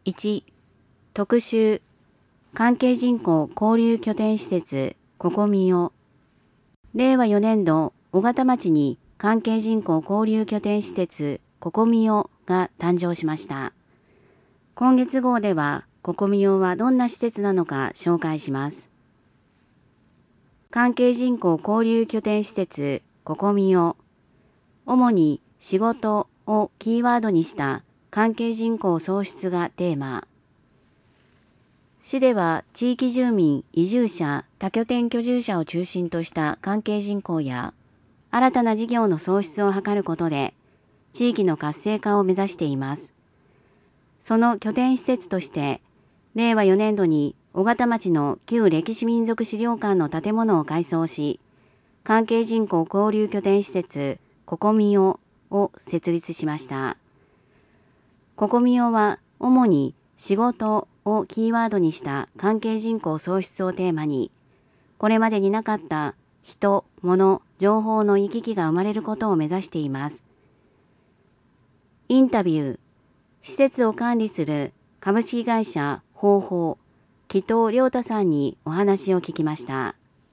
1、特集、関係人口交流拠点施設、ここみよ。令和4年度、尾形町に関係人口交流拠点施設、ここみよが誕生しました。今月号では、ここみよはどんな施設なのか紹介します。関係人口交流拠点施設、ここみよ。主に仕事をキーワードにした関係人口創出がテーマ。市では地域住民、移住者、多拠点居住者を中心とした関係人口や新たな事業の創出を図ることで地域の活性化を目指しています。その拠点施設として令和4年度に尾形町の旧歴史民俗資料館の建物を改装し、関係人口交流拠点施設ここみよを設立しました。ここみよは主に仕事をキーワードにした関係人口創出をテーマに、これまでになかった人、物、情報の行き来が生まれることを目指しています。インタビュー、施設を管理する株式会社方法、紀藤亮太さんにお話を聞きました。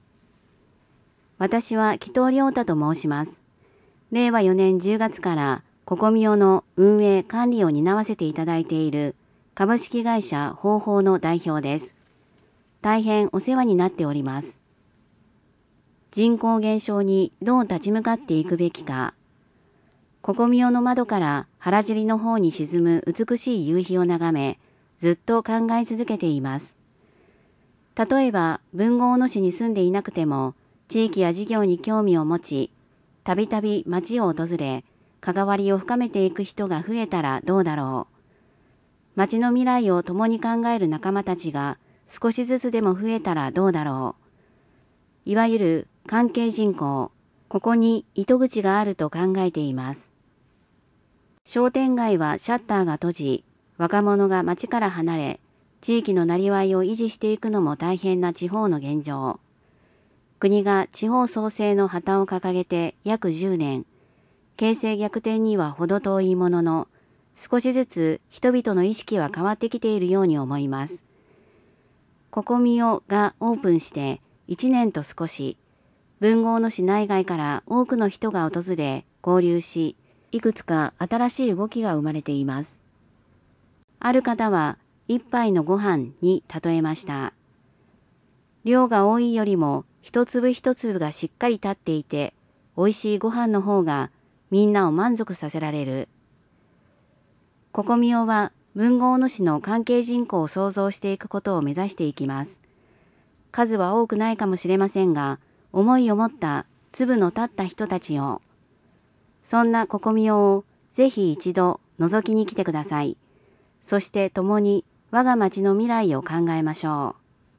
私は紀藤亮太と申します。令和4年10月からここみよの運営管理を担わせていただいている株式会社方法の代表です。大変お世話になっております。人口減少にどう立ち向かっていくべきか。ここみよの窓から原尻の方に沈む美しい夕日を眺め、ずっと考え続けています。例えば豊後大野市に住んでいなくても、地域や事業に興味を持ち、たびたび町を訪れ、関わりを深めていく人が増えたらどうだろう。町の未来を共に考える仲間たちが少しずつでも増えたらどうだろう。いわゆる関係人口、ここに糸口があると考えています。商店街はシャッターが閉じ、若者が町から離れ、地域のなりわいを維持していくのも大変な地方の現状。国が地方創生の旗を掲げて約10年、形勢逆転には程遠いものの、少しずつ人々の意識は変わってきているように思います。ここみよがオープンして1年と少し、豊後大野市内外から多くの人が訪れ交流し、いくつか新しい動きが生まれています。ある方は一杯のご飯に例えました。量が多いよりも一粒一粒がしっかり立っていて、美味しいご飯の方がみんなを満足させられる。ここみよは豊後大野市の関係人口を創造していくことを目指していきます。数は多くないかもしれませんが、思いを持った粒の立った人たちを、そんなここみよをぜひ一度覗きに来てください。そして共に我が町の未来を考えましょう。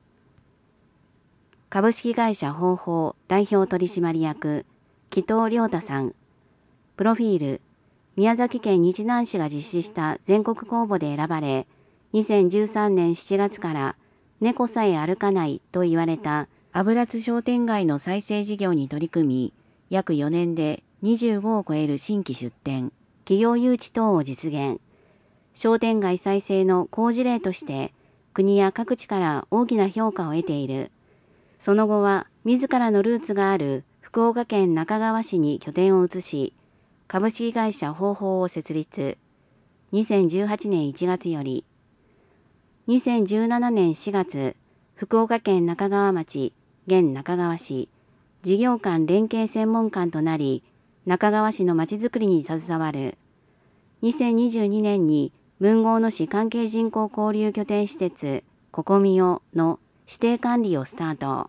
株式会社方法代表取締役紀藤亮太さん。プロフィール、宮崎県日南市が実施した全国公募で選ばれ、2013年7月から猫さえ歩かないと言われた油津商店街の再生事業に取り組み、約4年で25を超える新規出店、企業誘致等を実現。商店街再生の好事例として国や各地から大きな評価を得ている。その後は自らのルーツがある福岡県那珂川市に拠点を移し、株式会社方法を設立。2018年1月より、2017年4月、福岡県那珂川町、現那珂川市、事業間連携専門官となり、那珂川市のまちづくりに携わる。2022年に豊後大野市関係人口交流拠点施設、ここみよの指定管理をスタート。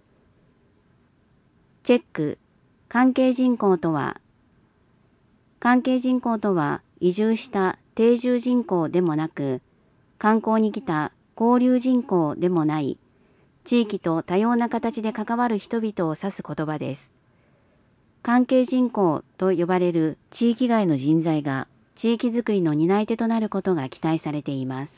チェック、関係人口とは、関係人口とは移住した定住人口でもなく、観光に来た交流人口でもない、地域と多様な形で関わる人々を指す言葉です。関係人口と呼ばれる地域外の人材が地域づくりの担い手となることが期待されています。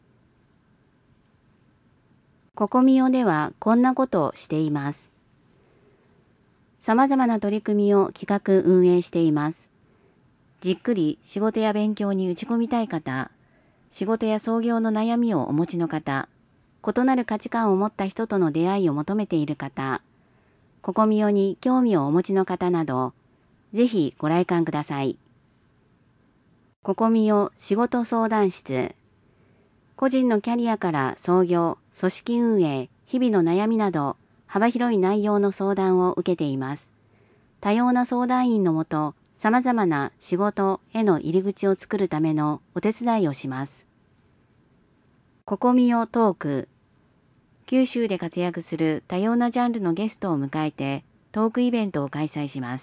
ここみよではこんなことをしています。様々な取り組みを企画運営しています。じっくり仕事や勉強に打ち込みたい方、 仕事や創業の悩みをお持ちの方、異なる価値観を持った人との出会いを求めている方、ここみよに興味をお持ちの方など、ぜひご来館ください。ここみよ仕事相談室。個人のキャリアから創業、組織運営、日々の悩みなど、幅広い内容の相談を受けています。多様な相談員のもと、様々な仕事への入り口を作るためのお手伝いをします。ここみよトーク。九州で活躍する多様なジャンルのゲストを迎えてトークイベントを開催します。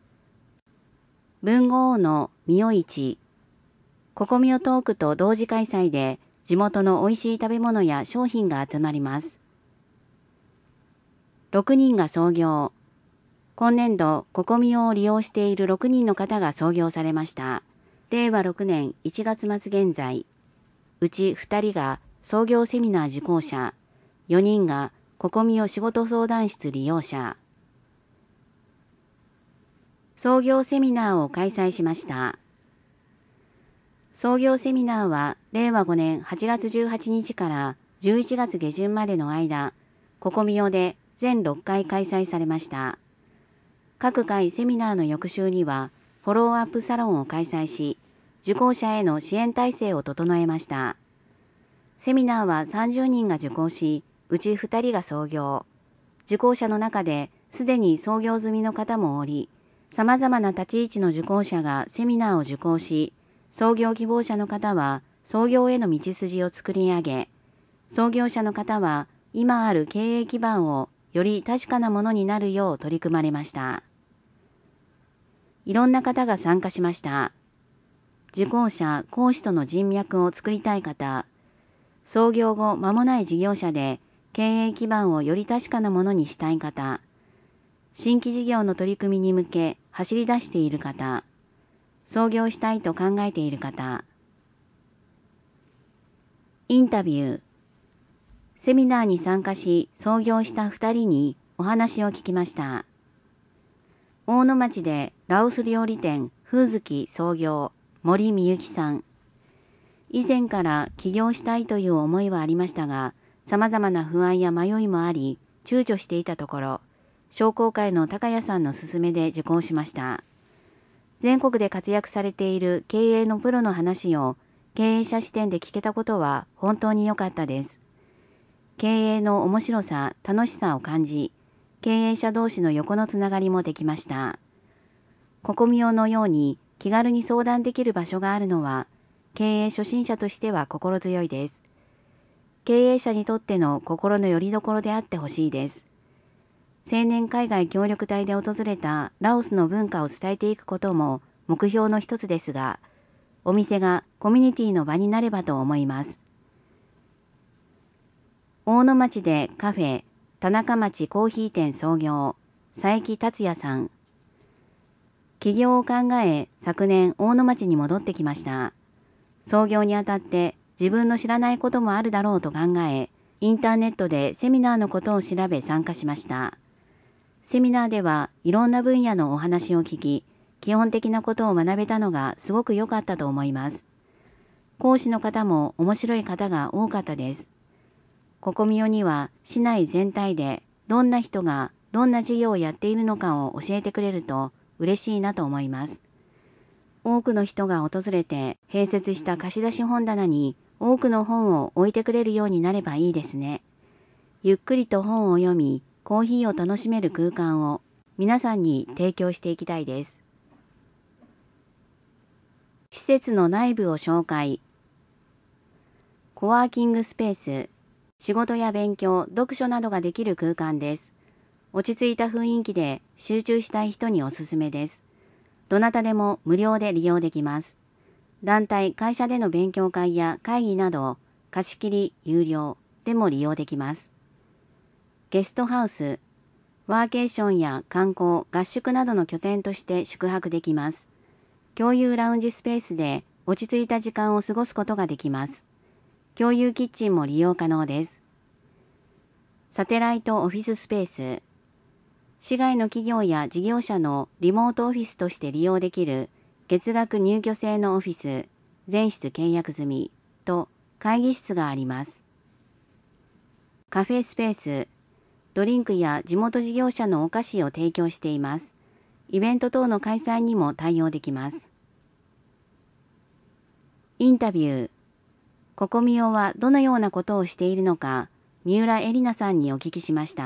文豪のみよ市。ここみよトークと同時開催で地元の美味しい食べ物や商品が集まります。6人が創業。今年度、ここみよを利用している6人の方が創業されました。令和6年1月末現在、うち2人が創業セミナー受講者、4人がここみよ仕事相談室利用者。創業セミナーを開催しました。創業セミナーは令和5年8月18日から11月下旬までの間、ここみよで全6回開催されました。各回セミナーの翌週にはフォローアップサロンを開催し、受講者への支援体制を整えました。セミナーは30人が受講し、うち2人が創業。受講者の中ですでに創業済みの方もおり、様々な立ち位置の受講者がセミナーを受講し、創業希望者の方は創業への道筋を作り上げ、創業者の方は今ある経営基盤をより確かなものになるよう取り組まれました。いろんな方が参加しました。受講者、講師との人脈を作りたい方、創業後間もない事業者で経営基盤をより確かなものにしたい方、新規事業の取り組みに向け走り出している方、創業したいと考えている方。インタビュー。セミナーに参加し創業した2人にお話を聞きました。大野町でラオス料理店風月創業森美幸さん。以前から起業したいという思いはありましたが、様々な不安や迷いもあり躊躇していたところ、商工会の高谷さんの勧めで受講しました。全国で活躍されている経営のプロの話を経営者視点で聞けたことは本当に良かったです。経営の面白さ、楽しさを感じ、経営者同士の横のつながりもできました。ここみよのように気軽に相談できる場所があるのは、経営初心者としては心強いです。経営者にとっての心の拠り所であってほしいです。青年海外協力隊で訪れたラオスの文化を伝えていくことも目標の一つですが、お店がコミュニティの場になればと思います。大野町でカフェ、田中町コーヒー店創業、佐伯達也さん。起業を考え、昨年大野町に戻ってきました。創業にあたって自分の知らないこともあるだろうと考え、インターネットでセミナーのことを調べ参加しました。セミナーではいろんな分野のお話を聞き、基本的なことを学べたのがすごく良かったと思います。講師の方も面白い方が多かったです。ここみよには市内全体でどんな人がどんな事業をやっているのかを教えてくれると嬉しいなと思います。多くの人が訪れて併設した貸し出し本棚に多くの本を置いてくれるようになればいいですね。ゆっくりと本を読み、コーヒーを楽しめる空間を皆さんに提供していきたいです。施設の内部を紹介。コワーキングスペース。仕事や勉強、読書などができる空間です。落ち着いた雰囲気で集中したい人におすすめです。どなたでも無料で利用できます。団体、会社での勉強会や会議など、貸し切り、有料でも利用できます。ゲストハウス、ワーケーションや観光、合宿などの拠点として宿泊できます。共有ラウンジスペースで落ち着いた時間を過ごすことができます。共有キッチンも利用可能です。サテライトオフィススペース。市外の企業や事業者のリモートオフィスとして利用できる月額入居制のオフィス、全室契約済み。 と会議室があります。カフェスペース、ドリンクや地元事業者のお菓子を提供しています。イベント等の開催にも対応できます。インタビュー。ココミオはどのようなことをしているのか、三浦恵里奈さんにお聞きしました。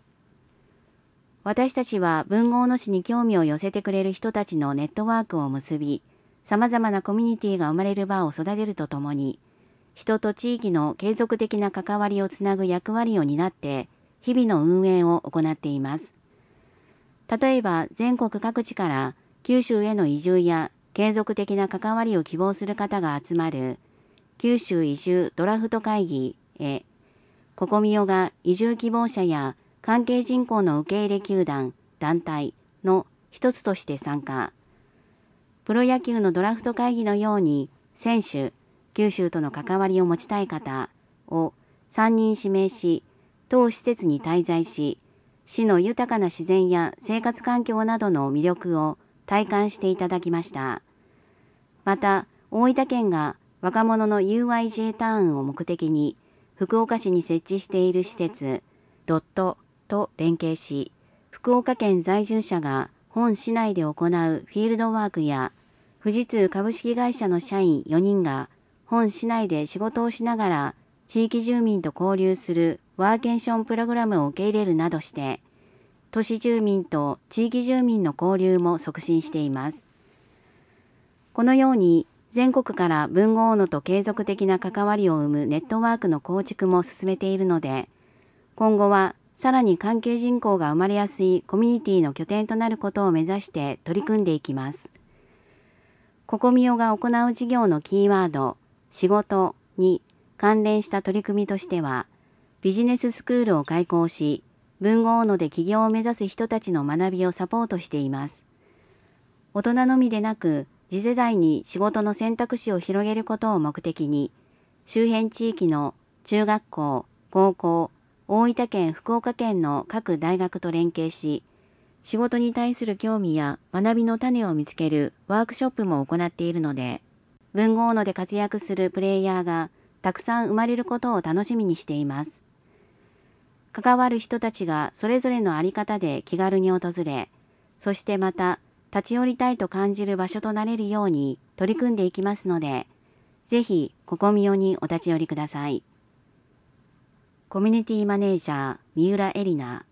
私たちは豊後大野市に興味を寄せてくれる人たちのネットワークを結び、様々なコミュニティが生まれる場を育てるとともに、人と地域の継続的な関わりをつなぐ役割を担って、日々の運営を行っています。例えば、全国各地から九州への移住や継続的な関わりを希望する方が集まる、九州移住ドラフト会議へ、ココミオが移住希望者や関係人口の受け入れ球団、団体の一つとして参加。プロ野球のドラフト会議のように、選手、九州との関わりを持ちたい方を3人指名し、当施設に滞在し、市の豊かな自然や生活環境などの魅力を体感していただきました。また、大分県が若者の UIJ ターンを目的に、福岡市に設置している施設、ドットと連携し、福岡県在住者が本市内で行うフィールドワークや、富士通株式会社の社員4人が本市内で仕事をしながら地域住民と交流するワーケーションプログラムを受け入れるなどして、都市住民と地域住民の交流も促進しています。このように全国から豊後大野と継続的な関わりを生むネットワークの構築も進めているので、今後はさらに関係人口が生まれやすいコミュニティの拠点となることを目指して取り組んでいきます。ココミオが行う事業のキーワード、仕事に関連した取り組みとしては、ビジネススクールを開講し、豊後大野で起業を目指す人たちの学びをサポートしています。大人のみでなく、次世代に仕事の選択肢を広げることを目的に、周辺地域の中学校、高校、大分県、福岡県の各大学と連携し、仕事に対する興味や学びの種を見つけるワークショップも行っているので、豊後大野で活躍するプレイヤーがたくさん生まれることを楽しみにしています。関わる人たちがそれぞれの在り方で気軽に訪れ、そしてまた立ち寄りたいと感じる場所となれるように取り組んでいきますので、ぜひココミオにお立ち寄りください。コミュニティマネージャー三浦恵里奈。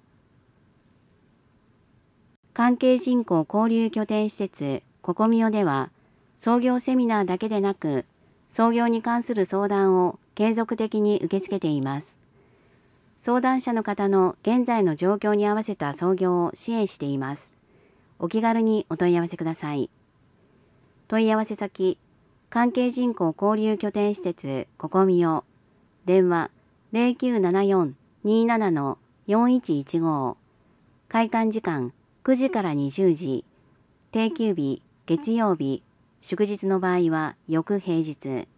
関係人口交流拠点施設ココミオでは、創業セミナーだけでなく、創業に関する相談を継続的に受け付けています。相談者の方の現在の状況に合わせた創業を支援しています。お気軽にお問い合わせください。問い合わせ先、関係人口交流拠点施設ココミオ、電話 0974-27-4115、開館時間9時から20時、定休日、月曜日、祝日の場合は翌平日。